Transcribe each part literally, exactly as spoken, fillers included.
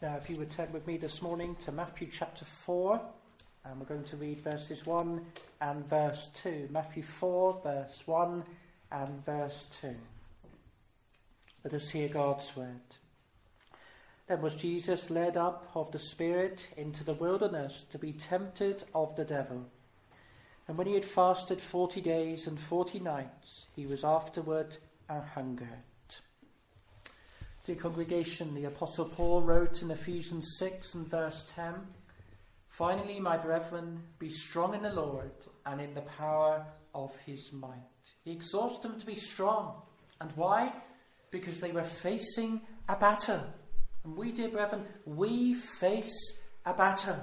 Now, if you would turn with me this morning to Matthew chapter four, and we're going to read verses one and verse two. Matthew four, verse one and verse two. Let us hear God's word. Then was Jesus led up of the Spirit into the wilderness to be tempted of the devil. And when he had fasted forty days and forty nights, he was afterward an hungered. Dear congregation, the Apostle Paul wrote in Ephesians six and verse ten, "Finally, my brethren, be strong in the Lord and in the power of his might." He exhorts them to be strong. And why? Because they were facing a battle. And we, dear brethren, we face a battle.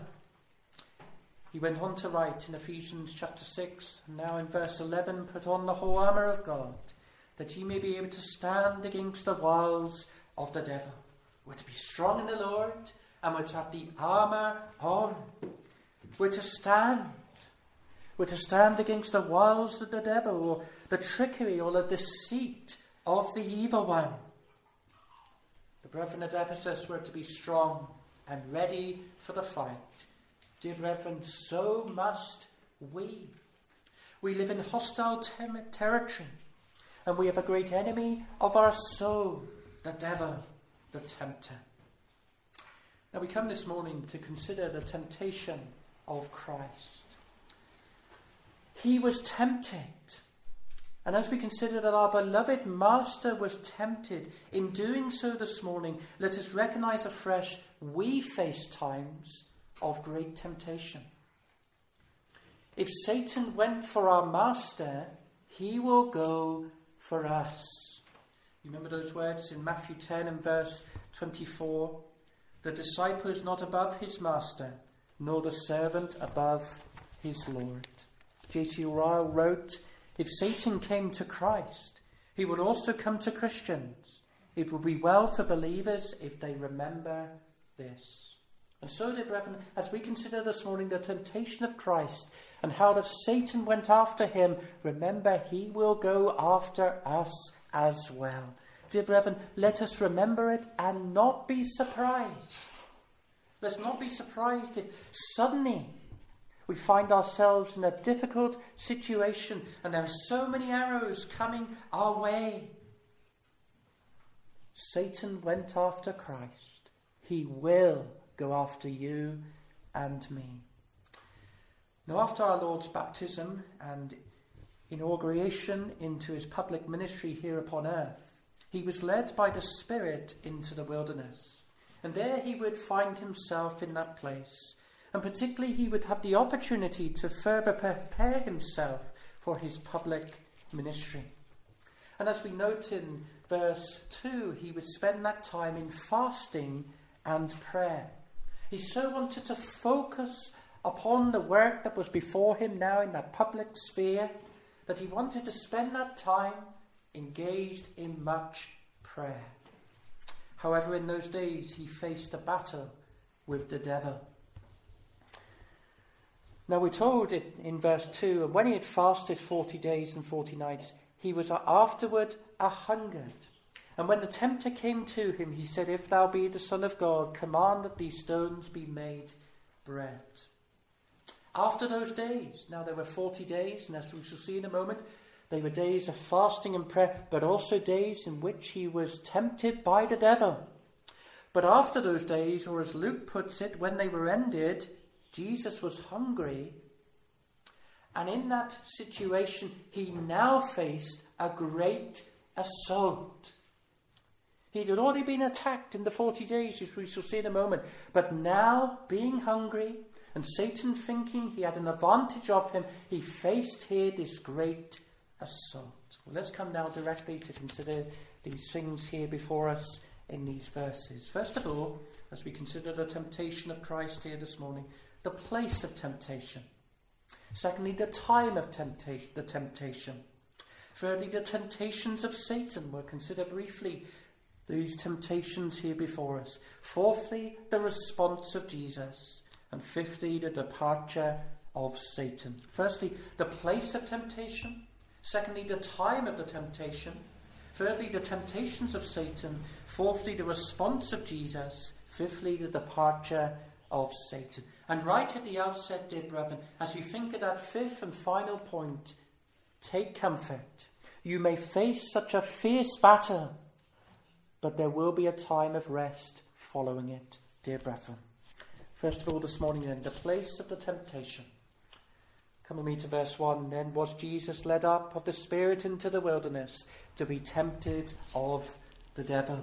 He went on to write in Ephesians chapter six, and now in verse eleven, "Put on the whole armour of God, that ye may be able to stand against the wiles of the devil." We're to be strong in the Lord, and we're to have the armour on. We're to stand. We're to stand against the wiles of the devil, or the trickery or the deceit of the evil one. The brethren at Ephesus were to be strong and ready for the fight. Dear brethren, so must we. We live in hostile ter- territory, and we have a great enemy of our soul, the devil, the tempter. Now we come this morning to consider the temptation of Christ. He was tempted. And as we consider that our beloved Master was tempted, in doing so this morning, let us recognize afresh we face times of great temptation. If Satan went for our Master, he will go for us. You remember those words in Matthew ten and verse twenty-four? "The disciple is not above his master, nor the servant above his Lord." J C Ryle wrote, "If Satan came to Christ, he will also come to Christians. It will be well for believers if they remember this." And so, dear brethren, as we consider this morning the temptation of Christ and how that Satan went after him, remember he will go after us as well. Dear brethren, let us remember it and not be surprised. Let's not be surprised if suddenly we find ourselves in a difficult situation and there are so many arrows coming our way. Satan went after Christ. He will go after you and me. Now, after our Lord's baptism and inauguration into his public ministry here upon earth, he was led by the Spirit into the wilderness. And there he would find himself in that place. And particularly he would have the opportunity to further prepare himself for his public ministry. And as we note in verse two, he would spend that time in fasting and prayer. He so wanted to focus upon the work that was before him now in that public sphere, that he wanted to spend that time engaged in much prayer. However, in those days he faced a battle with the devil. Now we're told in, in verse two, "And when he had fasted forty days and forty nights, he was afterward a hungered. And when the tempter came to him, he said, If thou be the Son of God, command that these stones be made bread." After those days, now there were forty days, and as we shall see in a moment, they were days of fasting and prayer, but also days in which he was tempted by the devil. But after those days, or as Luke puts it, when they were ended, Jesus was hungry. And in that situation, he now faced a great assault. He had already been attacked in the forty days, as we shall see in a moment. But now, being hungry, and Satan thinking he had an advantage of him, he faced here this great assault. Well, let's come now directly to consider these things here before us in these verses. First of all, as we consider the temptation of Christ here this morning, the place of temptation. Secondly, the time of temptation, the temptation. Thirdly, the temptations of Satan. We'll consider briefly these temptations here before us. Fourthly, the response of Jesus. And fifthly, the departure of Satan. Firstly, the place of temptation. Secondly, the time of the temptation. Thirdly, the temptations of Satan. Fourthly, the response of Jesus. Fifthly, the departure of Satan. And right at the outset, dear brethren, as you think of that fifth and final point, take comfort. You may face such a fierce battle, but there will be a time of rest following it, dear brethren. First of all, this morning then, the place of the temptation. Come with me to verse one. Then was Jesus led up of the Spirit into the wilderness to be tempted of the devil.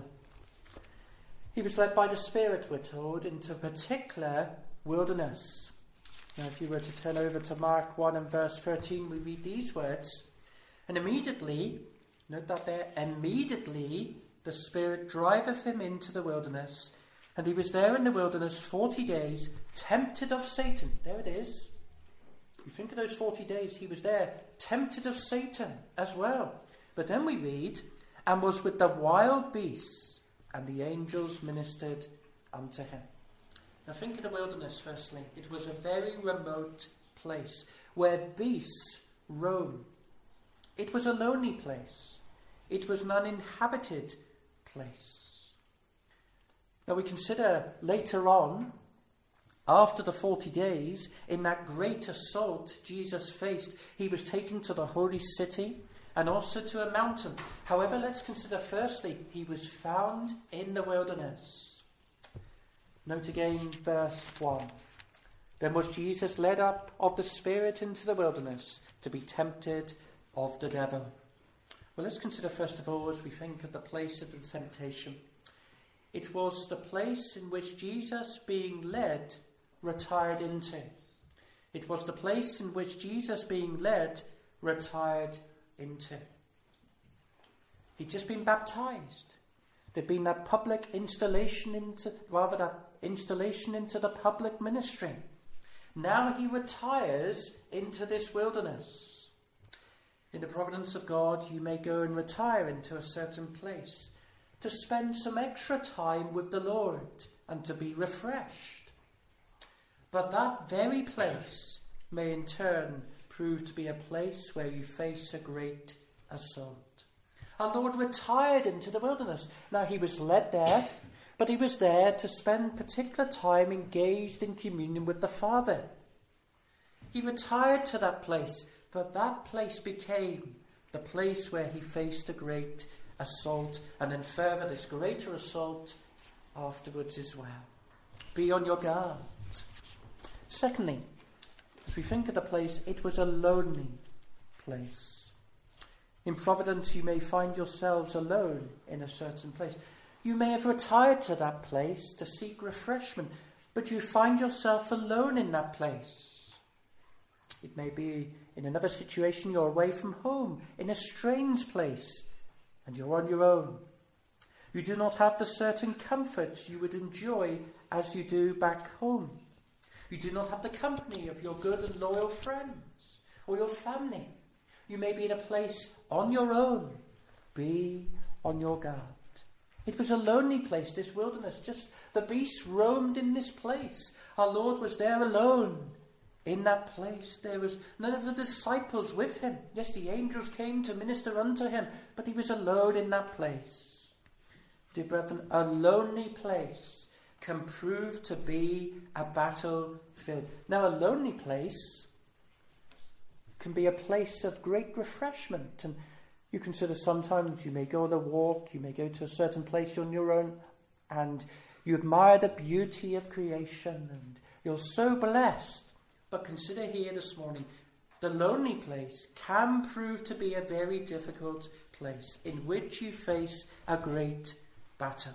He was led by the Spirit, we're told, into a particular wilderness. Now, if you were to turn over to Mark one and verse thirteen, we read these words. And immediately, note that there, immediately the Spirit driveth him into the wilderness, and he was there in the wilderness forty days, tempted of Satan. There it is. You think of those forty days, he was there, tempted of Satan as well. But then we read, and was with the wild beasts, and the angels ministered unto him. Now think of the wilderness firstly. It was a very remote place where beasts roam. It was a lonely place. It was an uninhabited place. Now we consider later on, after the forty days, in that great assault Jesus faced, he was taken to the holy city and also to a mountain. However, let's consider firstly, he was found in the wilderness. Note again verse one. Then was Jesus led up of the Spirit into the wilderness to be tempted of the devil. Well, let's consider first of all, as we think of the place of the temptation. It was the place in which Jesus, being led, retired into. It was the place in which Jesus, being led, retired into. He'd just been baptized. There'd been that public installation into, rather that installation into the public ministry. Now he retires into this wilderness. In the providence of God, you may go and retire into a certain place to spend some extra time with the Lord and to be refreshed. But that very place may in turn prove to be a place where you face a great assault. Our Lord retired into the wilderness. Now he was led there, but he was there to spend particular time engaged in communion with the Father. He retired to that place, but that place became the place where he faced a great assault, and then further this greater assault afterwards as well. Be on your guard. Secondly, as we think of the place, it was a lonely place. In Providence, you may find yourselves alone in a certain place. You may have retired to that place to seek refreshment, but you find yourself alone in that place. It may be in another situation, you're away from home, in a strange place, and you're on your own. You do not have the certain comforts you would enjoy as you do back home. You do not have the company of your good and loyal friends or your family. You may be in a place on your own. Be on your guard. It was a lonely place, this wilderness. Just the beasts roamed in this place. Our Lord was there alone in that place. There was none of the disciples with him. Yes, the angels came to minister unto him, but he was alone in that place. Dear brethren, a lonely place can prove to be a battlefield. Now, a lonely place can be a place of great refreshment. And you consider sometimes you may go on a walk, you may go to a certain place on your own, and you admire the beauty of creation, and you're so blessed. But consider here this morning, the lonely place can prove to be a very difficult place in which you face a great battle.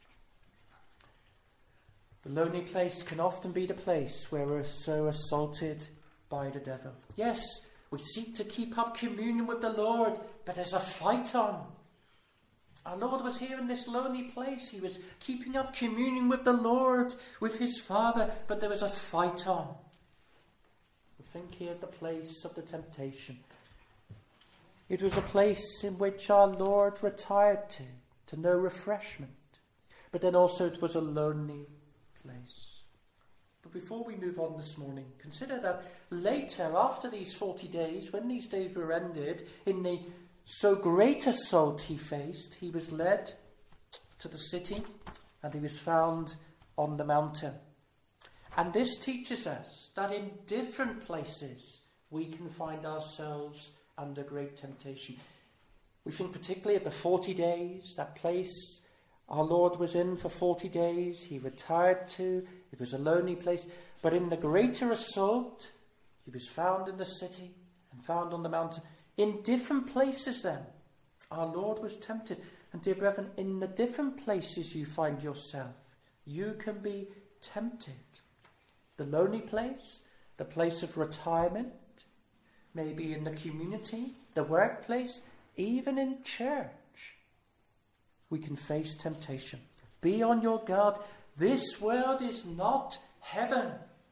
The lonely place can often be the place where we're so assaulted by the devil. Yes, we seek to keep up communion with the Lord, but there's a fight on. Our Lord was here in this lonely place. He was keeping up communion with the Lord, with his Father, but there was a fight on. Think here of the place of the temptation. It was a place in which our Lord retired to, to no refreshment. But then also it was a lonely place. But before we move on this morning, consider that later, after these forty days, when these days were ended, in the so great assault he faced, he was led to the city, and he was found on the mountain. And this teaches us that in different places we can find ourselves under great temptation. We think particularly of the forty days, that place our Lord was in for forty days. He retired to. It was a lonely place. But in the greater assault, he was found in the city and found on the mountain. In different places then, our Lord was tempted. And dear brethren, in the different places you find yourself, you can be tempted. The lonely place, the place of retirement, maybe in the community, the workplace, even in church, we can face temptation. Be on your guard. This world is not heaven.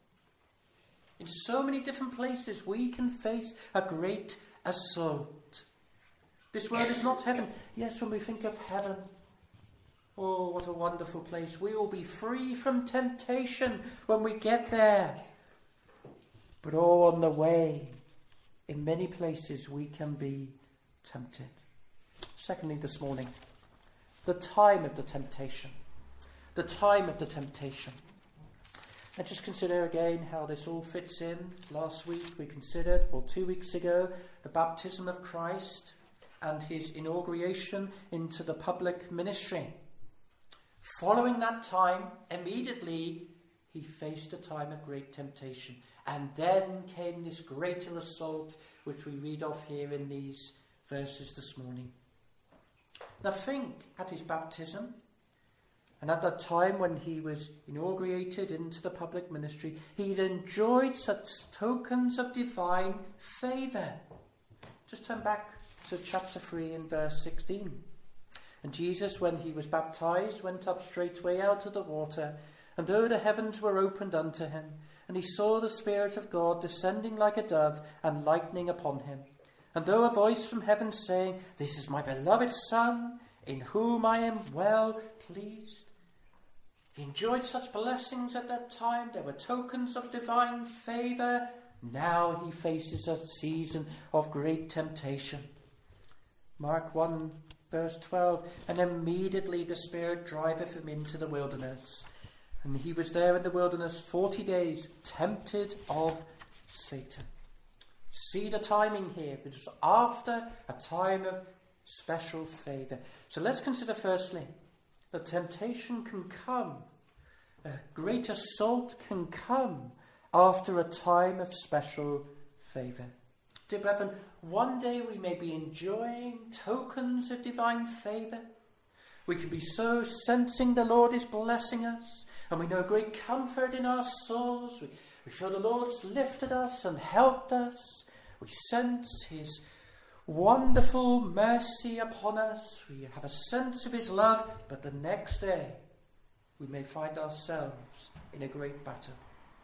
In so many different places, we can face a great assault. This world is not heaven. Yes, when we think of heaven, oh, what a wonderful place. We will be free from temptation when we get there. But oh, on the way, in many places, we can be tempted. Secondly, this morning, the time of the temptation. The time of the temptation. And just consider again how this all fits in. Last week we considered, or two weeks ago, the baptism of Christ and his inauguration into the public ministry. Following that time, immediately he faced a time of great temptation. And then came this greater assault, which we read of here in these verses this morning. Now think at his baptism, and at that time when he was inaugurated into the public ministry, he'd enjoyed such tokens of divine favour. Just turn back to chapter three and verse sixteen. And Jesus, when he was baptized, went up straightway out of the water, and though the heavens were opened unto him, and he saw the Spirit of God descending like a dove and lighting upon him, and though a voice from heaven saying, This is my beloved Son, in whom I am well pleased. He enjoyed such blessings at that time. There were tokens of divine favour. Now he faces a season of great temptation. Mark one, verse twelve. And immediately the Spirit driveth him into the wilderness. And he was there in the wilderness forty days, tempted of Satan. See the timing here. It was after a time of special favour. So let's consider firstly, that temptation can come, a great assault can come after a time of special favour. Dear brethren, one day we may be enjoying tokens of divine favour. We can be so sensing the Lord is blessing us, and we know great comfort in our souls. We, we feel the Lord's lifted us and helped us. We sense his wonderful mercy upon us. We have a sense of his love, but the next day we may find ourselves in a great battle.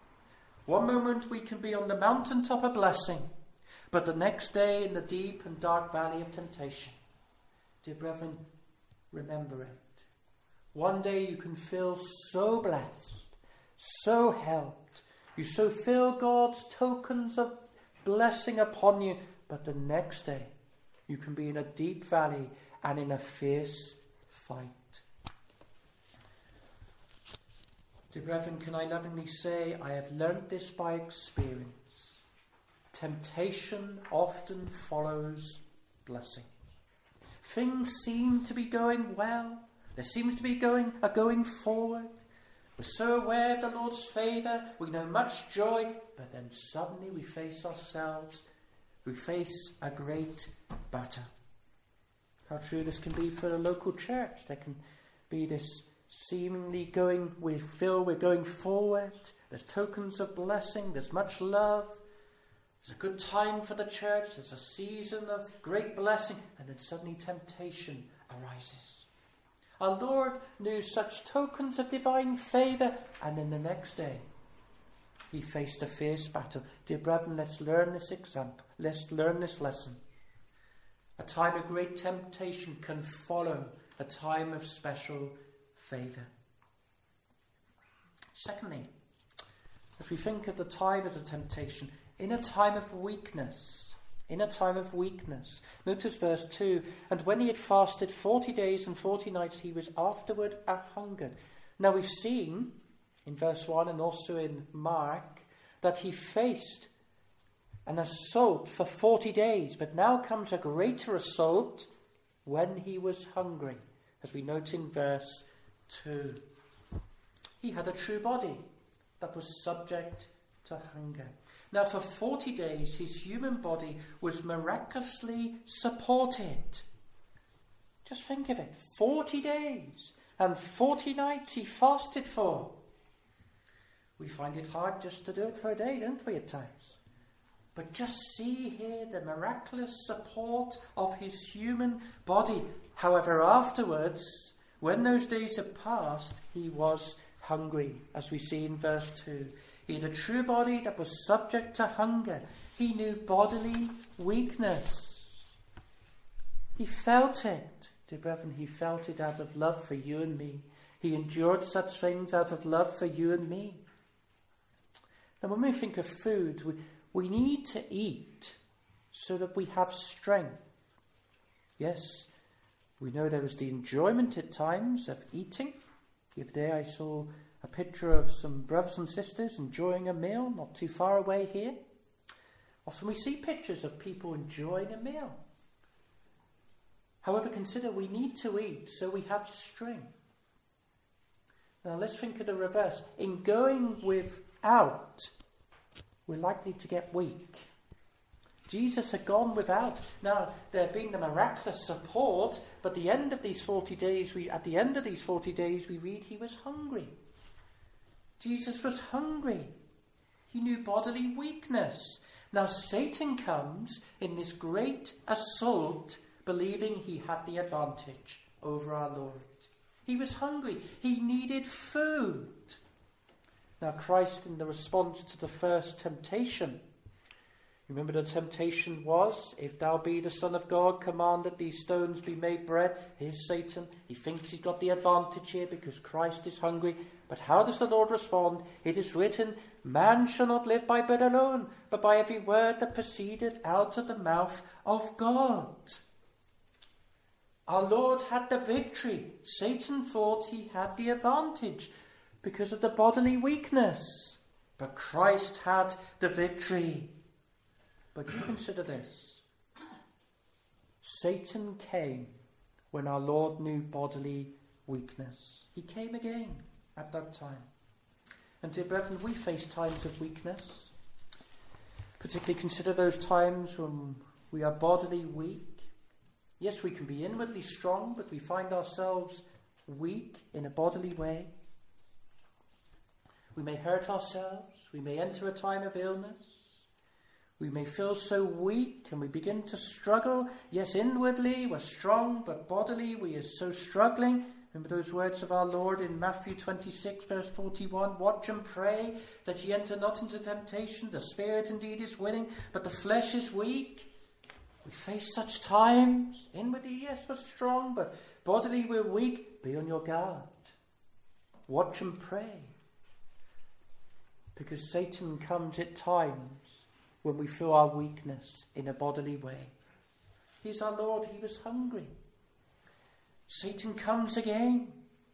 One moment we can be on the mountaintop of blessing, but the next day in the deep and dark valley of temptation. Dear brethren, remember it. One day you can feel so blessed, so helped. You so feel God's tokens of blessing upon you, but the next day you can be in a deep valley and in a fierce fight. Dear brethren, can I lovingly say, I have learnt this by experience. Temptation often follows blessing. Things seem to be going well. There seems to be going a going forward. We're so aware of the Lord's favour. We know much joy. But then suddenly we face ourselves. We face a great battle. How true this can be for a local church. There can be this seemingly going, we feel we're going forward. There's tokens of blessing. There's much love. There's a good time for the church. There's a season of great blessing. And then suddenly temptation arises. Our Lord knew such tokens of divine favour. And then the next day, he faced a fierce battle. Dear brethren, let's learn this example. Let's learn this lesson. A time of great temptation can follow a time of special favour. Secondly, as we think of the time of the temptation, in a time of weakness, in a time of weakness. Notice verse two. And when he had fasted forty days and forty nights, he was afterward a hungered. Now we've seen in verse one and also in Mark, that he faced an assault for forty days, but now comes a greater assault when he was hungry, as we note in verse two. He had a true body that was subject to hunger. Now for forty days his human body was miraculously supported. Just think of it, forty days and forty nights he fasted for. We find it hard just to do it for a day, don't we, at times? But just see here the miraculous support of his human body. However, afterwards, when those days had passed, he was hungry, as we see in verse two. He had a true body that was subject to hunger. He knew bodily weakness. He felt it. Dear brethren, he felt it out of love for you and me. He endured such things out of love for you and me. Now, when we think of food, we, we need to eat so that we have strength. Yes, we know there is the enjoyment at times of eating. The other day I saw a picture of some brothers and sisters enjoying a meal not too far away here. Often we see pictures of people enjoying a meal. However, consider we need to eat so we have strength. Now let's think of the reverse. In going without, we're likely to get weak. Jesus had gone without. Now, there being the miraculous support, but the end of these forty days, we at the end of these forty days, we read he was hungry. Jesus was hungry. He knew bodily weakness. Now, Satan comes in this great assault, believing he had the advantage over our Lord. He was hungry. He needed food. Now, Christ, in the response to the first temptation, remember the temptation was, if thou be the Son of God, command that these stones be made bread. Here's Satan. He thinks he's got the advantage here because Christ is hungry. But how does the Lord respond? It is written, man shall not live by bread alone, but by every word that proceedeth out of the mouth of God. Our Lord had the victory. Satan thought he had the advantage because of the bodily weakness. But Christ had the victory. But you consider this. Satan came when our Lord knew bodily weakness. He came again at that time. And dear brethren, we face times of weakness. Particularly consider those times when we are bodily weak. Yes, we can be inwardly strong, but we find ourselves weak in a bodily way. We may hurt ourselves. We may enter a time of illness. We may feel so weak and we begin to struggle. Yes, inwardly we're strong, but bodily we are so struggling. Remember those words of our Lord in Matthew twenty-six, verse forty-one. Watch and pray that ye enter not into temptation. The spirit indeed is willing, but the flesh is weak. We face such times. Inwardly, yes, we're strong, but bodily we're weak. Be on your guard. Watch and pray. Because Satan comes at times when we feel our weakness in a bodily way. He's our Lord. He was hungry. Satan comes again.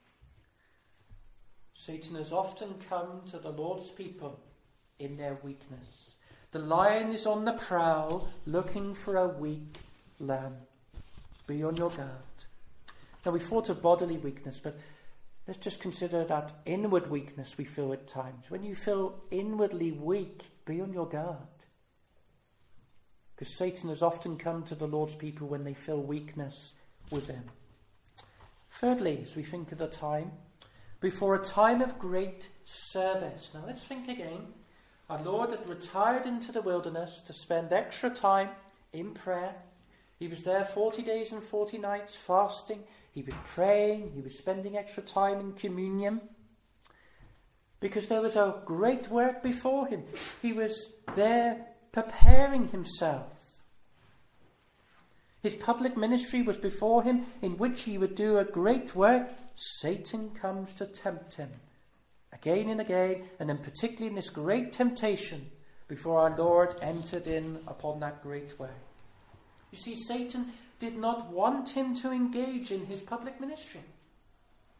Satan has often come to the Lord's people in their weakness. The lion is on the prowl, looking for a weak lamb. Be on your guard. Now, we thought of bodily weakness, but let's just consider that inward weakness we feel at times. When you feel inwardly weak, be on your guard. Because Satan has often come to the Lord's people when they feel weakness within. Thirdly, as we think of the time, before a time of great service. Now, let's think again. Our Lord had retired into the wilderness to spend extra time in prayer. He was there forty days and forty nights fasting. He was praying. He was spending extra time in communion. Because there was a great work before him. He was there preparing himself. His public ministry was before him, in which he would do a great work. Satan comes to tempt him. Again and again, and then particularly in this great temptation before our Lord entered in upon that great work. You see, Satan did not want him to engage in his public ministry.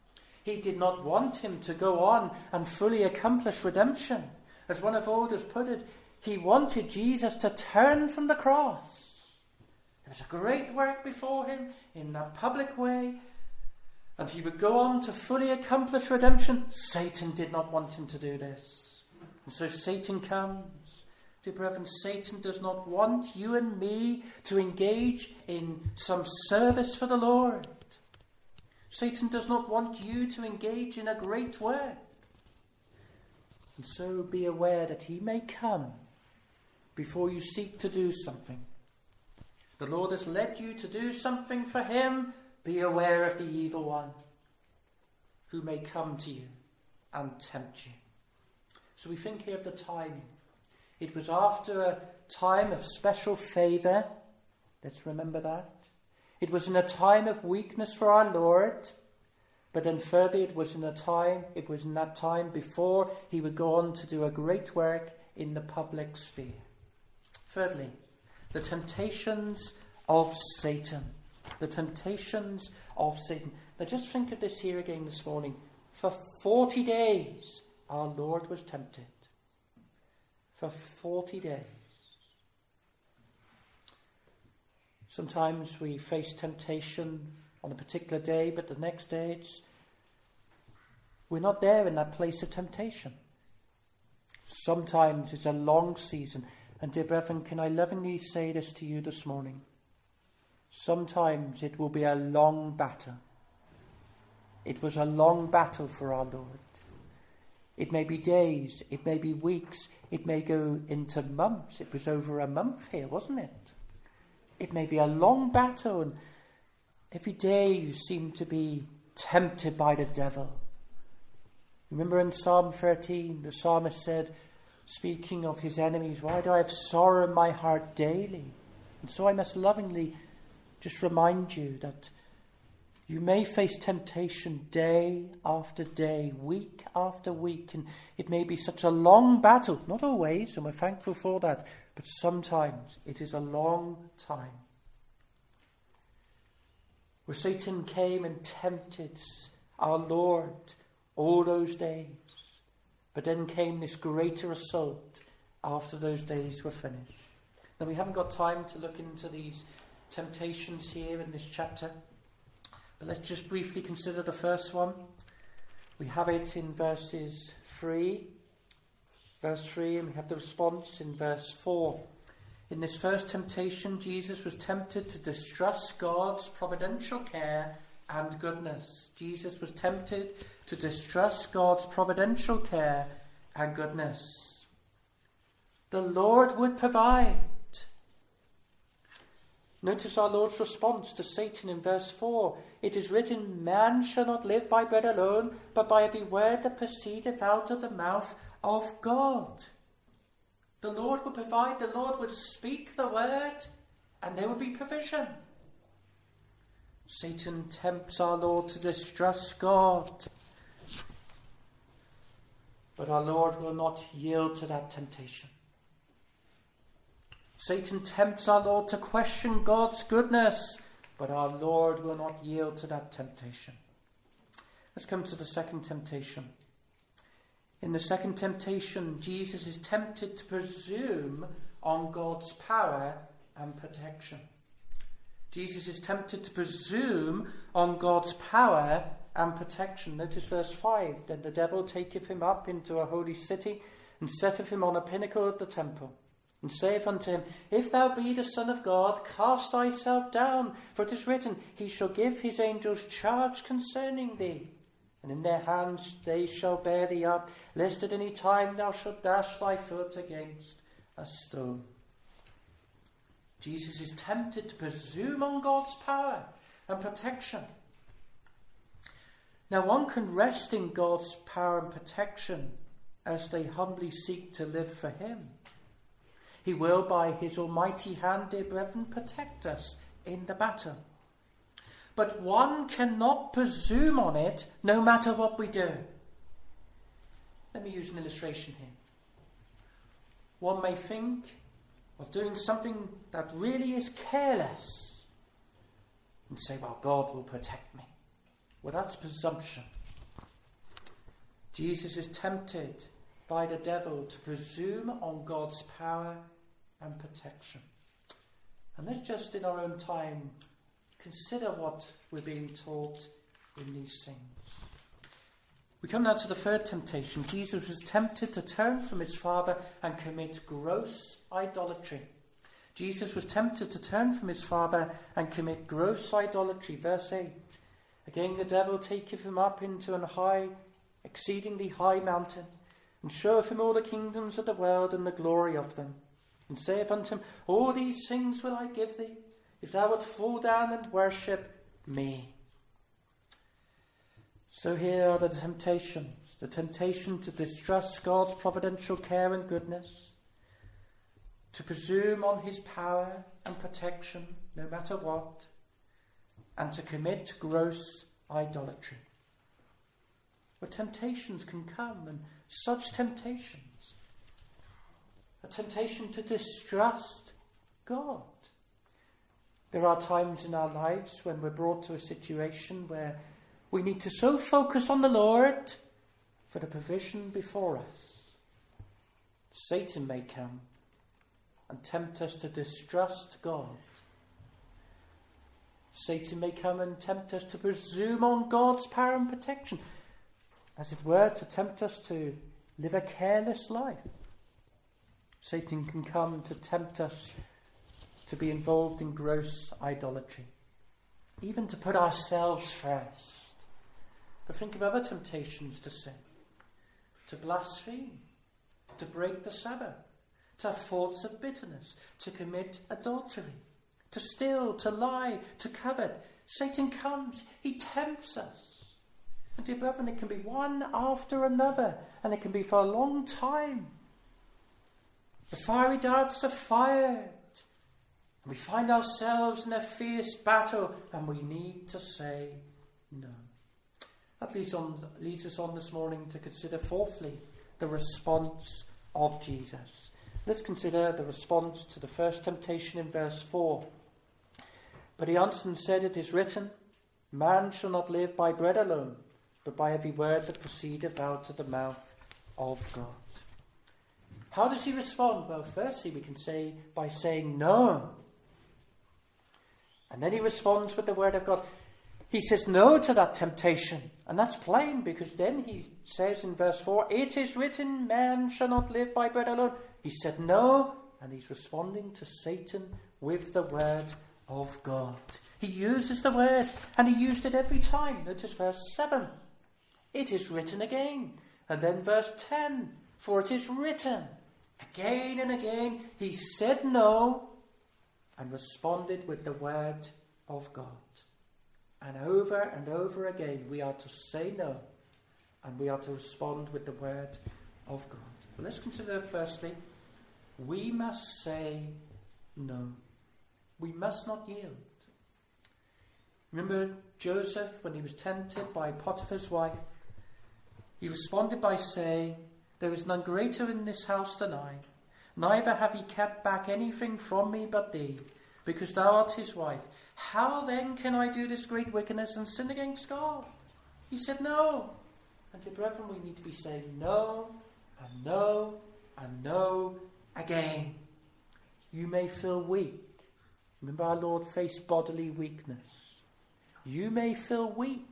He did not want him to go on and fully accomplish redemption. As one of old has put it, he wanted Jesus to turn from the cross. There was a great work before him in that public way, and he would go on to fully accomplish redemption. Satan did not want him to do this. And so Satan comes. Dear brethren, Satan does not want you and me to engage in some service for the Lord. Satan does not want you to engage in a great work. And so be aware that he may come before you seek to do something. The Lord has led you to do something for him. Be aware of the evil one who may come to you and tempt you. So we think here of the timing. It was after a time of special favour. Let's remember that. It was in a time of weakness for our Lord. But then further, it was in a time, it was in that time before he would go on to do a great work in the public sphere. Thirdly, the temptations of Satan. The temptations of Satan. Now just think of this here again this morning. For forty days, our Lord was tempted. For forty days. Sometimes we face temptation on a particular day, but the next day it's, we're not there in that place of temptation. Sometimes it's a long season. And dear brethren, can I lovingly say this to you this morning? Sometimes it will be a long battle. It was a long battle for our Lord. It may be days, it may be weeks, it may go into months. It was over a month here, wasn't it? It may be a long battle, and every day you seem to be tempted by the devil. Remember in Psalm thirteen, the psalmist said, speaking of his enemies, why do I have sorrow in my heart daily? And so I must lovingly just remind you that you may face temptation day after day, week after week, and it may be such a long battle. Not always, and we're thankful for that, but sometimes it is a long time. Where Satan came and tempted our Lord all those days, but then came this greater assault after those days were finished. Now we haven't got time to look into these temptations here in this chapter, but let's just briefly consider the first one. We have it in verses three, verse three, and we have the response in verse four. In this first temptation, Jesus was tempted to distrust God's providential care and goodness. Jesus was tempted to distrust God's providential care and goodness. The Lord would provide. Notice our Lord's response to Satan in verse four. It is written, man shall not live by bread alone, but by every word that proceedeth out of the mouth of God. The Lord would provide, the Lord would speak the word, and there would be provision. Satan tempts our Lord to distrust God. But our Lord will not yield to that temptation. Satan tempts our Lord to question God's goodness, but our Lord will not yield to that temptation. Let's come to the second temptation. In the second temptation, Jesus is tempted to presume on God's power and protection. Jesus is tempted to presume on God's power and protection. Notice verse five. Then the devil taketh him up into a holy city, and setteth him on a pinnacle of the temple, and saith unto him, If thou be the Son of God, cast thyself down, for it is written, He shall give his angels charge concerning thee, and in their hands they shall bear thee up, lest at any time thou shalt dash thy foot against a stone. Jesus is tempted to presume on God's power and protection. Now one can rest in God's power and protection as they humbly seek to live for him. He will, by his almighty hand, dear brethren, protect us in the battle. But one cannot presume on it no matter what we do. Let me use an illustration here. One may think of doing something that really is careless and say, well, God will protect me. Well, that's presumption. Jesus is tempted by the devil to presume on God's power and protection. And let's just in our own time consider what we're being taught in these things. We come now to the third temptation. Jesus was tempted to turn from his Father and commit gross idolatry. Jesus was tempted to turn from his Father and commit gross idolatry. Verse eight. Again the devil taketh him up into an high, exceedingly high mountain, and showeth him all the kingdoms of the world and the glory of them, and saith unto him, All these things will I give thee, if thou wilt fall down and worship me. So here are the temptations. The temptation to distrust God's providential care and goodness, to presume on his power and protection, no matter what, and to commit gross idolatry. But temptations can come, and such temptations, a temptation to distrust God. There are times in our lives when we're brought to a situation where we need to so focus on the Lord for the provision before us. Satan may come and tempt us to distrust God. Satan may come and tempt us to presume on God's power and protection, as it were, to tempt us to live a careless life. Satan can come to tempt us to be involved in gross idolatry, even to put ourselves first. But think of other temptations to sin, to blaspheme, to break the Sabbath, to have thoughts of bitterness, to commit adultery, to steal, to lie, to covet. Satan comes, he tempts us. And dear brethren, it can be one after another, and it can be for a long time. The fiery darts are fired, and we find ourselves in a fierce battle, and we need to say no. That leads, on, leads us on this morning to consider, fourthly, the response of Jesus. Let's consider the response to the first temptation in verse four. But he answered and said, It is written, Man shall not live by bread alone, but by every word that proceedeth out of the mouth of God. How does he respond? Well, firstly, we can say by saying no. And then he responds with the word of God. He says no to that temptation. And that's plain, because then he says in verse four, It is written, man shall not live by bread alone. He said no, and he's responding to Satan with the word of God. He uses the word, and he used it every time. Notice verse seven. It is written again. And then verse ten. For it is written. Again and again, he said no, and responded with the word of God. And over and over again, we are to say no, and we are to respond with the word of God. Well, let's consider firstly, we must say no. We must not yield. Remember Joseph, when he was tempted by Potiphar's wife, he responded by saying, There is none greater in this house than I, neither have he kept back anything from me but thee, because thou art his wife. How then can I do this great wickedness and sin against God? He said no. And dear brethren, we need to be saying no, and no, and no again. You may feel weak. Remember, our Lord faced bodily weakness. You may feel weak.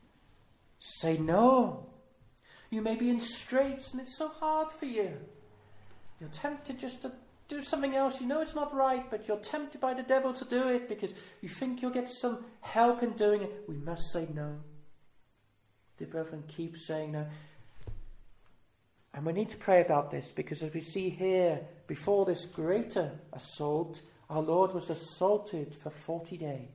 Say no. You may be in straits and it's so hard for you. You're tempted just to do something else. You know it's not right, but you're tempted by the devil to do it because you think you'll get some help in doing it. We must say no. Dear brethren, keep saying no. And we need to pray about this, because as we see here, before this greater assault, our Lord was assaulted for forty days.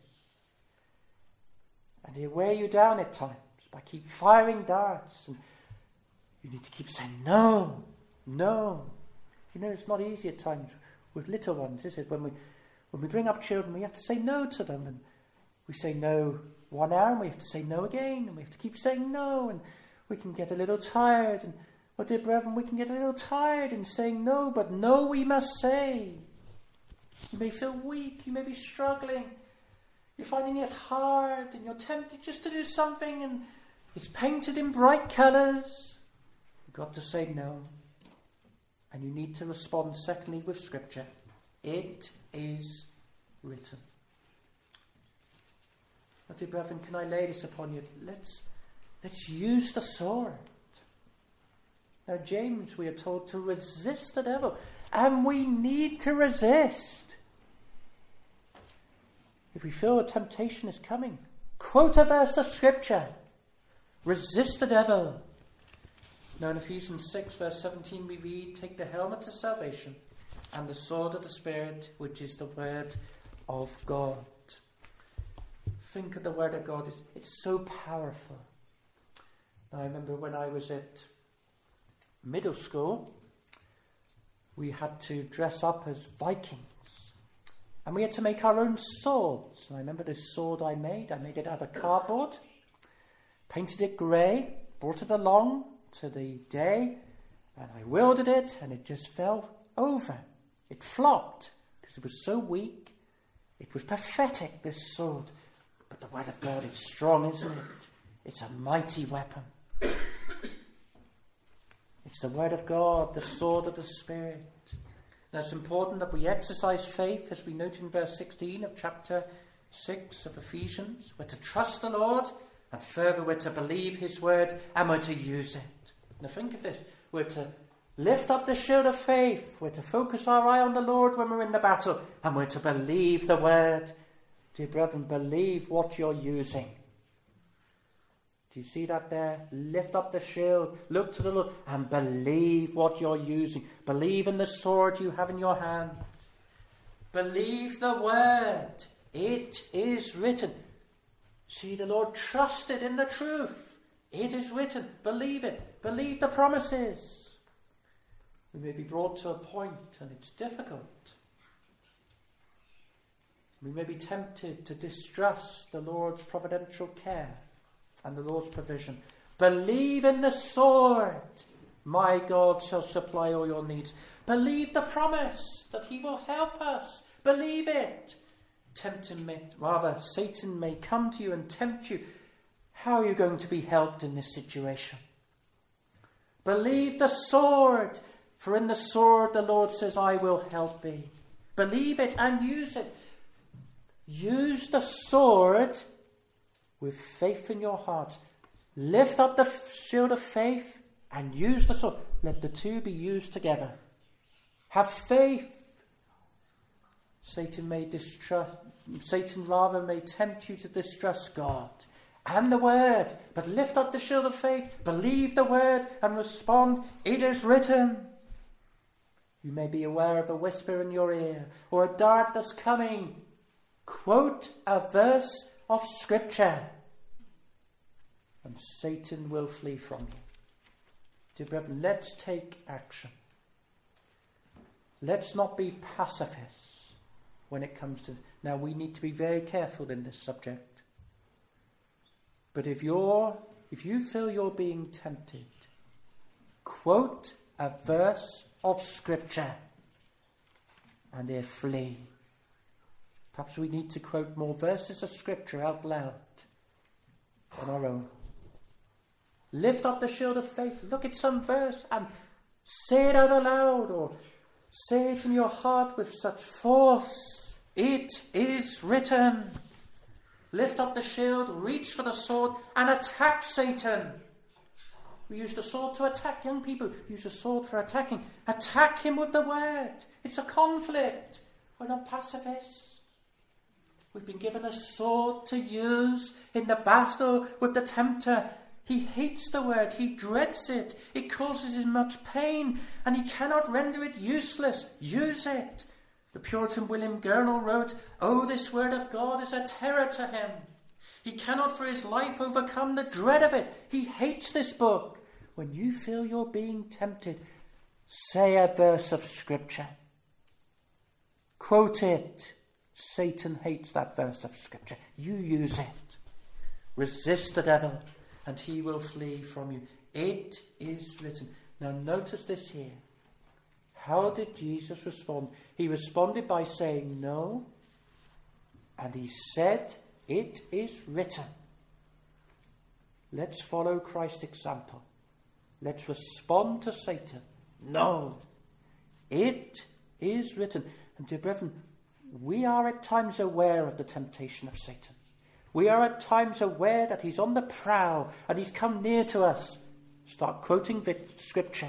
And he'll wear you down at times by keep firing darts, and you need to keep saying no, no. You know, it's not easy at times with little ones, is it? When we when we bring up children, we have to say no to them, and we say no one hour, and we have to say no again, and we have to keep saying no, and we can get a little tired. And, oh dear brethren, we can get a little tired in saying no, but no we must say. You may feel weak, you may be struggling, you're finding it hard, and you're tempted just to do something, and it's painted in bright colours. You've got to say no. And you need to respond, secondly, with Scripture. It is written. Now, dear brethren, can I lay this upon you? Let's, let's use the sword. Now, James, we are told to resist the devil. And we need to resist. If we feel a temptation is coming, quote a verse of Scripture. Resist the devil. Now in Ephesians six verse seventeen we read, take the helmet of salvation and the sword of the Spirit, which is the word of God. Think of the word of God. It's, it's so powerful. Now I remember when I was at middle school, we had to dress up as Vikings. And we had to make our own swords. And I remember this sword I made. I made it out of cardboard, painted it grey, brought it along to the day, and I wielded it, and it just fell over. It flopped, because it was so weak. It was pathetic, this sword. But the word of God is strong, isn't it? It's a mighty weapon. It's the word of God, the sword of the Spirit. Now it's important that we exercise faith, as we note in verse sixteen of chapter six of Ephesians. We're to trust the Lord, and further we're to believe his word, and we're to use it. Now think of this. We're to lift up the shield of faith. We're to focus our eye on the Lord when we're in the battle, and we're to believe the word. Dear brethren, believe what you're using. Do you see that there? Lift up the shield, look to the Lord, and believe what you're using. Believe in the sword you have in your hand. Believe the word. It is written. See, the Lord trusted in the truth. It is written. Believe it. Believe the promises. We may be brought to a point, and it's difficult. We may be tempted to distrust the Lord's providential care and the Lord's provision. Believe in the sword. My God shall supply all your needs. Believe the promise that he will help us. Believe it. Tempting may, rather, Satan may come to you and tempt you. How are you going to be helped in this situation? Believe the sword. For in the sword the Lord says, I will help thee. Believe it and use it. Use the sword with faith in your heart. Lift up the shield of faith and use the sword. Let the two be used together. Have faith. Satan may distrust, Satan rather may tempt you to distrust God and the word. But lift up the shield of faith, believe the word, and respond, it is written. You may be aware of a whisper in your ear or a dart that's coming. Quote a verse of Scripture, and Satan will flee from you. Dear brethren, let's take action. Let's not be pacifists when it comes to... Now, we need to be very careful in this subject. But if you're, if you feel you're being tempted, quote a verse of Scripture, and they flee. Perhaps we need to quote more verses of Scripture out loud on our own. Lift up the shield of faith. Look at some verse and say it out aloud, or say it in your heart with such force. It is written. Lift up the shield, reach for the sword, and attack Satan. We use the sword to attack young people. Use the sword for attacking. Attack him with the word. It's a conflict. We're not pacifists. We've been given a sword to use in the battle with the tempter. He hates the word. He dreads it. It causes him much pain, and he cannot render it useless. Use it. The Puritan William Gurnall wrote, "Oh, this word of God is a terror to him. He cannot for his life overcome the dread of it. He hates this book." When you feel you're being tempted, say a verse of Scripture. Quote it. Satan hates that verse of Scripture. You use it. Resist the devil, and he will flee from you. It is written. Now notice this here. How did Jesus respond? He responded by saying no, and he said, it is written. Let's follow Christ's example. let's respond to Satan. No. It is written. And dear brethren, we are at times aware of the temptation of Satan. We are at times aware that he's on the prowl and he's come near to us. Start quoting scripture.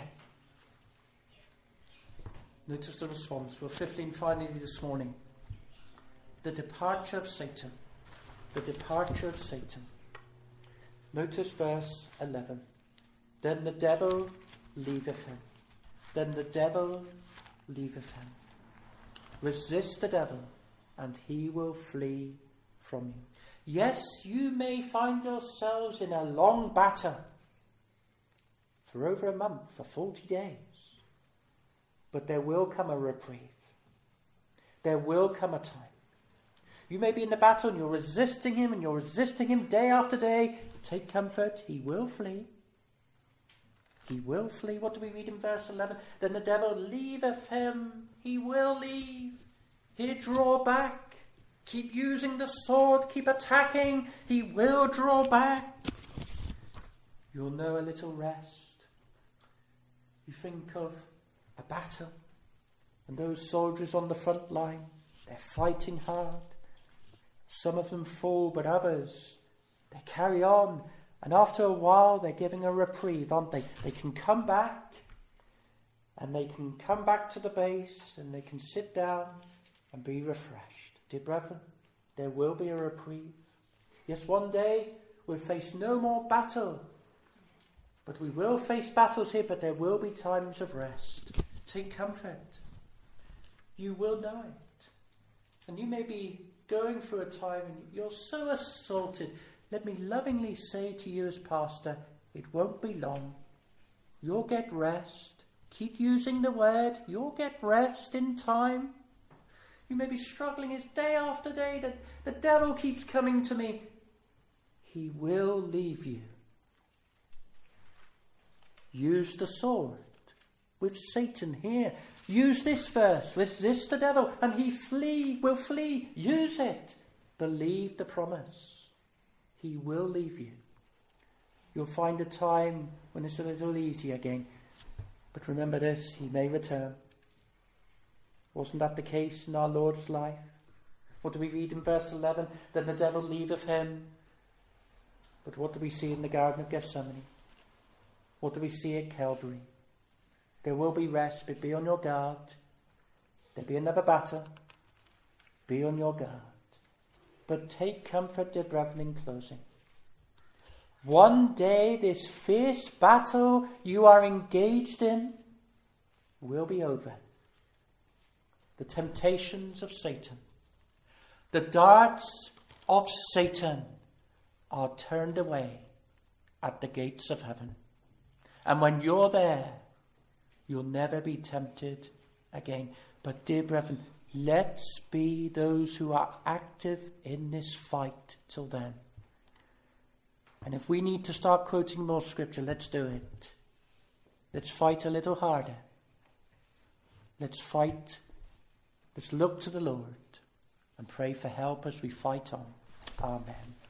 Notice the response. Well, fifteen finally this morning. The departure of Satan. The departure of Satan. Notice verse eleven. Then the devil leaveth him. Then the devil leaveth him. Resist the devil, and he will flee from you. Yes, you may find yourselves in a long battle for over a month, for forty days. But there will come a reprieve. There will come a time. You may be in the battle and you're resisting him and you're resisting him day after day. Take comfort, he will flee. He will flee. What do we read in verse eleven? Then the devil leaveth him. He will leave. He'll draw back. Keep using the sword. Keep attacking. He will draw back. You'll know a little rest. You think of a battle and those soldiers on the front line. They're fighting hard. Some of them fall, but others, they carry on. And after a while, they're giving a reprieve, aren't they? They can come back, and they can come back to the base, and they can sit down and be refreshed. Dear brethren, there will be a reprieve. Yes, one day we'll face no more battle, but we will face battles here, but there will be times of rest. Take comfort. You will know it. And you may be going through a time and you're so assaulted. Let me lovingly say to you as pastor, it won't be long. You'll get rest. Keep using the word. You'll get rest in time. You may be struggling as day after day that the devil keeps coming to me. He will leave you. Use the sword with Satan here. Use this verse. Resist the devil and he flee, will flee. Use it. Believe the promise. He will leave you. You'll find a time when it's a little easier again. But remember this, he may return. Wasn't that the case in our Lord's life? What do we read in verse eleven? Then the devil leaveth him. But what do we see in the Garden of Gethsemane? What do we see at Calvary? There will be rest, but be on your guard. There'll be another battle. Be on your guard. But take comfort, dear brethren, in closing. One day this fierce battle you are engaged in will be over. The temptations of Satan, the darts of Satan are turned away at the gates of heaven. And when you're there, you'll never be tempted again. But dear brethren, let's be those who are active in this fight till then. And if we need to start quoting more scripture, let's do it. Let's fight a little harder. Let's fight. Let's look to the Lord and pray for help as we fight on. Amen.